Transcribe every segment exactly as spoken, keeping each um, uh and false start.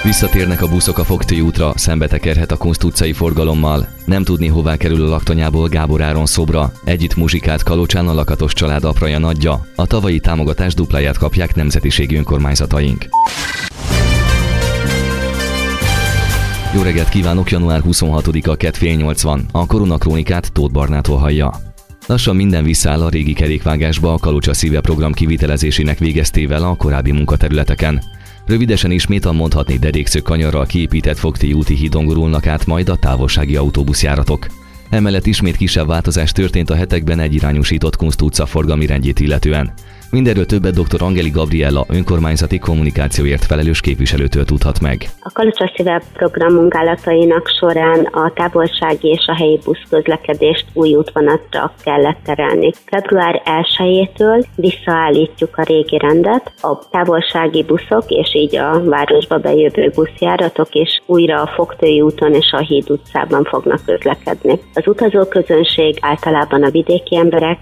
Visszatérnek a buszok a Fogtői útra, szembe tekerhet a Kunszт utcai forgalommal. Nem tudni, hová kerül a laktanyából Gábor Áron szobra. Együtt muzsikált Kalocsán a Lakatos család apraja nagyja. A tavalyi támogatás dupláját kapják nemzetiségi önkormányzataink. Jó reggelt kívánok, január huszonhatodika, kett fél nyolc van. A Koronakrónikát Tóth Barnától hallja. Lassan minden visszaáll a régi kerékvágásba a Kalocsa Szíve program kivitelezésének végeztével a korábbi munkaterületeken. Rövidesen ismét a mondhatni derékszög kanyarral kiépített Fogtői úti hídon gurulnak át majd a távolsági autóbuszjáratok. Emellett ismét kisebb változás történt a hetekben egyirányosított Kunszt utca forgalmi rendjét illetően. Mindenről többet dr. Angeli Gabriella önkormányzati kommunikációért felelős képviselőtől tudhat meg. A Kalocsa Szíve program munkálatainak során a távolsági és a helyi buszközlekedést új útvonatra kellett terelni. február elsejétől visszaállítjuk a régi rendet, a távolsági buszok és így a városba bejövő buszjáratok is újra a Fogtői úton és a Híd utcában fognak közlekedni. Az utazóközönség általában a vidéki emberek,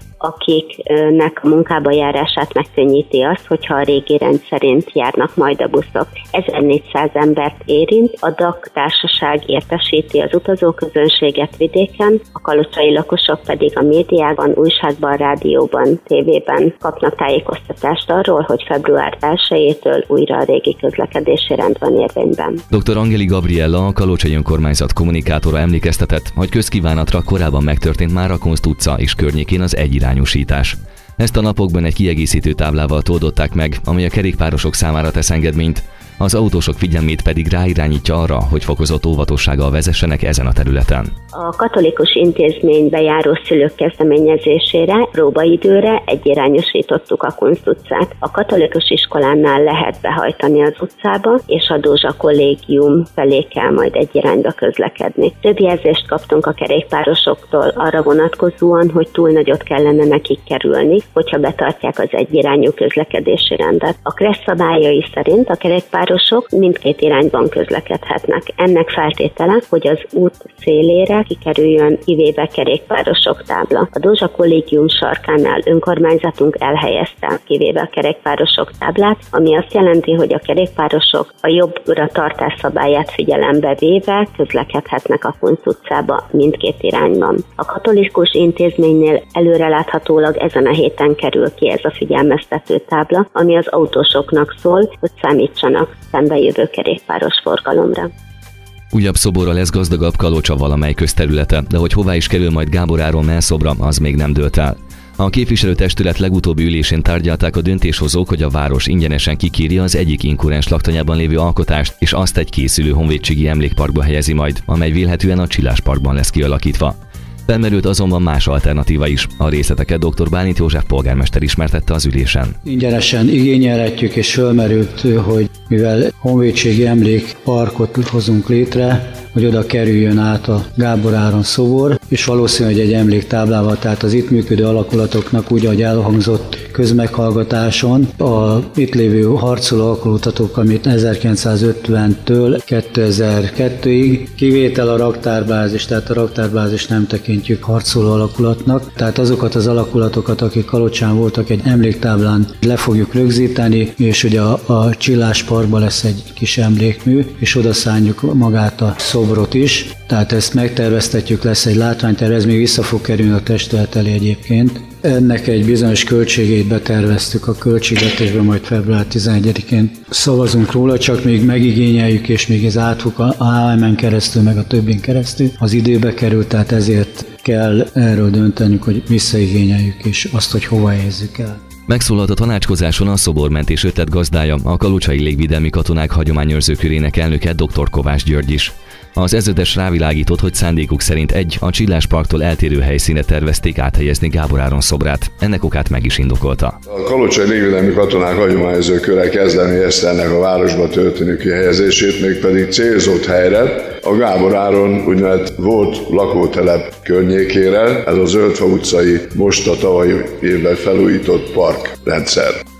akiknek a munkába járását megkönnyíti azt, hogyha a régi rend szerint járnak majd a buszok. ezernégyszáz embert érint, a dé á ká társaság értesíti az utazóközönséget vidéken, a kalocsai lakosok pedig a médiában, újságban, rádióban, tévében kapnak tájékoztatást arról, hogy február elsejétől újra a régi közlekedési rend van érvényben. dr. Angeli Gabriella, a Kalocsai önkormányzat kommunikátora emlékeztetett, hogy közkívánatra korábban megtörtént már a Kunszt utca és környékén az egyirányosítás. Ezt a napokban egy kiegészítő táblával toldották meg, amely a kerékpárosok számára tesz engedményt, az autósok figyelmét pedig ráirányítja arra, hogy fokozott óvatossággal vezessenek ezen a területen. A katolikus intézménybe járó szülők kezdeményezésére próbaidőre egyirányosítottuk a Kunszt utcát. A katolikus iskolánál lehet behajtani az utcába, és a Dózsa kollégium felé kell majd egy irányba közlekedni. Több jelzést kaptunk a kerékpárosoktól arra vonatkozóan, hogy túl nagyot kellene nekik kerülni, hogyha betartják az egyirányú közlekedési rendet. A Kressz szabályai szerint a kerékpárosok mindkét irányban közlekedhetnek. Ennek feltétele, hogy az út szélére kikerüljön kivéve kerékpárosok tábla. A Dózsa kollégium sarkánál önkormányzatunk elhelyezte kivéve a kerékpárosok táblát, ami azt jelenti, hogy a kerékpárosok a jobbra tartás szabályát figyelembe véve közlekedhetnek a Kunszt utcába mindkét irányban. A katolikus intézménynél előreláthatólag ezen a héten kerül ki ez a figyelmeztető tábla, ami az autósoknak szól, hogy számítsanak szembejövő kerékpáros forgalomra. Újabb szoborra lesz gazdagabb Kalocsa valamely közterülete, de hogy hová is kerül majd Gábor Áron mellszobra, az még nem dőlt el. A képviselőtestület legutóbbi ülésén tárgyalták a döntéshozók, hogy a város ingyenesen kikírja az egyik inkurens laktanyában lévő alkotást, és azt egy készülő honvédségi emlékparkba helyezi majd, amely vélhetően a Csillás parkban lesz kialakítva. Felmerült azonban más alternatíva is. A részleteket dr. Bálint József polgármester ismertette az ülésen. Ingyenesen igényelhetjük, és felmerült, hogy mivel honvédségi emlékparkot hozunk létre, hogy oda kerüljön át a Gábor Áron szobor, és valószínűleg egy emléktáblával, tehát az itt működő alakulatoknak úgy, ahogy elhangzott közmeghallgatáson, a itt lévő harcoló alakulatok, amit ezerkilencszázötventől kétezer-kettőig, kivétel a raktárbázis, tehát a raktárbázis nem tekintjük harcoló alakulatnak, tehát azokat az alakulatokat, akik Kalocsán voltak, egy emléktáblán le fogjuk rögzíteni, és ugye a, a Csillás parkban lesz egy kis emlékmű, és oda szánjuk magát a szobrot is, tehát ezt megterveztetjük, lesz egy látványterv, ez még vissza fog kerülni a testület elé egyébként. Ennek egy bizonyos költségét beterveztük a költségvetésben, majd február tizenegyedikén szavazunk róla, csak még megigényeljük, és még ez átfog a á em en keresztül, meg a többin keresztül. Az időbe került, tehát ezért kell erről döntenünk, hogy visszaigényeljük, és azt, hogy hova helyezzük el. Megszólalt a tanácskozáson a szobormentés ötletgazdája, a kalocsai légvédelmi katonák hagyományőrző körének elnöke dr. Kovács György is. Az ezredes rávilágított, hogy szándékuk szerint egy, a Csillás parktól eltérő helyszínre tervezték áthelyezni Gábor Áron szobrát. Ennek okát meg is indokolta. A kalocsai légvédelmi katonák hagyományozó köre kezdeményezte ennek a városba történő kihelyezését, mégpedig célzott helyre, a Gábor Áron úgynevezett volt lakótelep környékére, ez a Zöldfa utcai most a tavalyi évben felújított parkrendszer.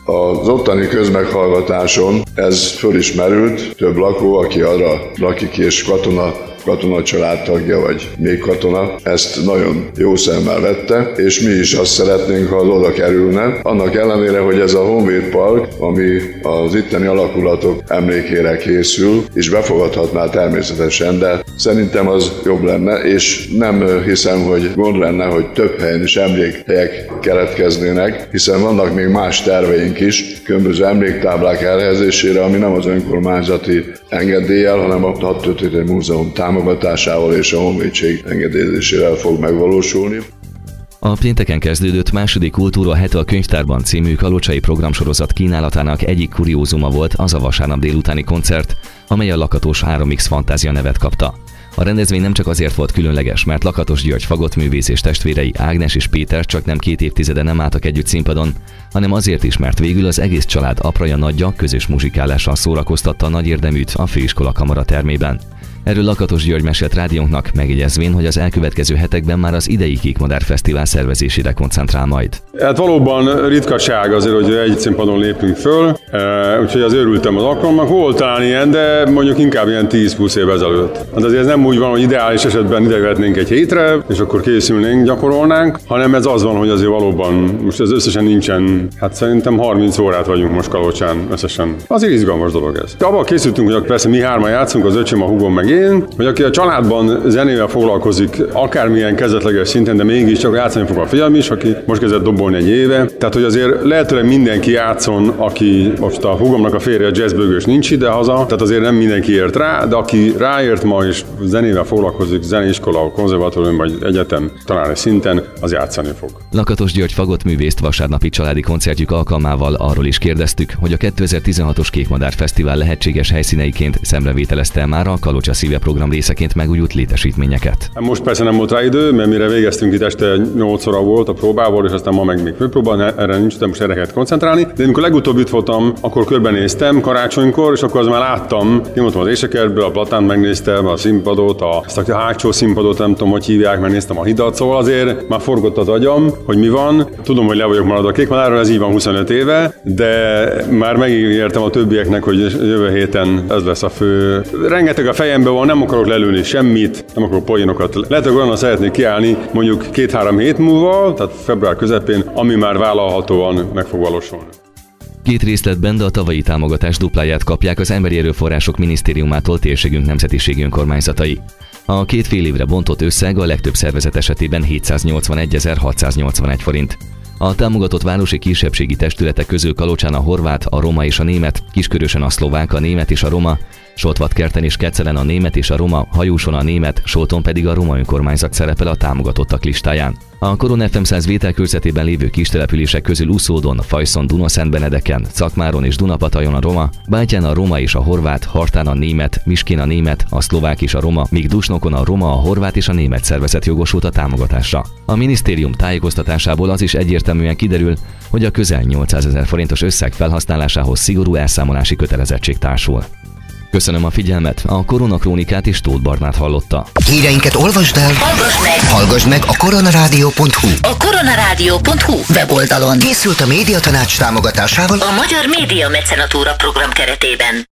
Az ottani közmeghallgatáson ez fölismerült, több lakó, aki arra lakik és katona, katona családtagja, vagy még katona, ezt nagyon jó szemmel vette, és mi is azt szeretnénk, ha az oda kerülne. Annak ellenére, hogy ez a Honvéd Park, ami az itteni alakulatok emlékére készül, és befogadhatná természetesen, de szerintem az jobb lenne, és nem hiszem, hogy gond lenne, hogy több helyen is emlékhelyek keletkeznének, hiszen vannak még más terveink is, különböző emléktáblák elhelyezésére, ami nem az önkormányzati engedéllyel, hanem a Hadtörténeti Múzeum támogatásával és a honvédség engedélyezésével fog megvalósulni. A pénteken kezdődött második Kultúra hete a könyvtárban című kalocsai programsorozat kínálatának egyik kuriózuma volt az a vasárnap délutáni koncert, amely a Lakatos három iksz Fantázia nevet kapta. A rendezvény nem csak azért volt különleges, mert Lakatos György fagottművész és testvérei Ágnes és Péter csak nem két évtizede nem álltak együtt színpadon, hanem azért is, mert végül az egész család apraja nagyja közös muzsikálással szórakoztatta a nagy érdeműt a főiskola kamara termében. Erről Lakatos György mesélt rádiónknak, megjegyezvén, hogy az elkövetkező hetekben már az idei Kékmadár Fesztivál szervezésére koncentrál majd. Hát valóban ritkaság azért, hogy egy színpadon lépünk föl, úgyhogy az örültem az alkalomnak. Volt talán ilyen, de mondjuk inkább ilyen tíz-húsz év ezelőtt. Hát azért ez nem úgy van, hogy ideális esetben idevetnénk egy hétre, és akkor készülnénk, gyakorolnánk, hanem ez az van, hogy azért valóban most ez összesen nincsen, hát szerintem harminc órát vagyunk most Kalocsán összesen. Azért izgalmas dolog ez. Abban készültünk, hogy persze mi hárman játszunk, az öcsém, a húgom meg én, hogy aki a családban zenével foglalkozik, akármilyen kezdetleges szinten, de mégiscsak játszani fog a fiam is, aki most kezdett dobolni egy éve. Tehát, hogy azért lehetőleg mindenki játszon, aki most a húgomnak a férje, a jazzbőgős nincs ide haza, tehát azért nem mindenki ért rá, de aki ráért ma és zenével foglalkozik, zeneiskola, konzervatórium vagy egyetem tanári szinten, az játszani fog. Lakatos György fagottművészt vasárnapi családi koncertjük alkalmával arról is kérdeztük, hogy a kétezer-tizenhatos Kékmadár Fesztivál lehetséges helyszíneiként szemrevételezte már a Kalocsa Szíve program részeként megújult létesítményeket. Most persze nem volt rá idő, mert mire végeztünk itt este nyolc óra volt a próbából, és aztán ma meg még főpróba, erre nincs, de most erre kellett koncentrálni. De amikor legutóbb itt voltam, akkor körbenéztem karácsonykor, és akkor az már láttam, kimondtam az Ésekertből, a Platánt megnéztem, a színpadot, a, ezt a hátsó színpadot, nem tudom, hogy hívják, megnéztem a hidat, szóval azért már forgott az agyam, hogy mi van. Tudom, hogy le vagyok maradva a Kékmadárról, ez így van huszonöt éve, de már megígértem a többieknek, hogy jövő héten ez lesz a fő. Rengeteg a fejemben van, nem akarok lelőni semmit, nem akarok poénokat. Lehet, hogy olyan szeretnék kiállni mondjuk két-három hét múlva, tehát február közepén, ami már vállalhatóan meg fog valósulni. Két részletben, de a tavalyi támogatás dupláját kapják az Emberi Erőforrások Minisztériumától térségünk nemzetiségi önkormányzatai. A két fél évre bontott összeg a legtöbb szervezet esetében hétszáznyolcvanegyezer-hatszáznyolcvanegy forint. A támogatott városi kisebbségi testületek közül Kalocsán a horvát, a roma és a német, Kiskörösön a szlovák, a német és a roma, Soltvatkerten és Kecelen a német és a roma, Hajóson a német, Solton pedig a roma önkormányzat szerepel a támogatottak listáján. A Korona ef em száz vételkörzetében lévő kistelepülések közül Uszódon, Fajszon, Dunaszentbenedeken, Szakmáron és Dunapatajon a roma, Bátyán a roma és a horvát, Hartán a német, Miskén a német, a szlovák és a roma, míg Dusnokon a roma, a horvát és a német szervezet jogosult a támogatásra. A minisztérium tájékoztatásából az is egyértelműen kiderül, hogy a közel nyolcszázezer forintos összeg felhasználásához szigorú elszámolási kötelezettség társul. Köszönöm a figyelmet, a Koronakrónikát és Tóth Barnát hallotta. Híreinket olvasd el, hallgass meg, hallgass meg a koronarádió pont hu. A koronarádió pont hu weboldalon. Készült a Médiatanács támogatásával a Magyar Média Mecenatúra program keretében.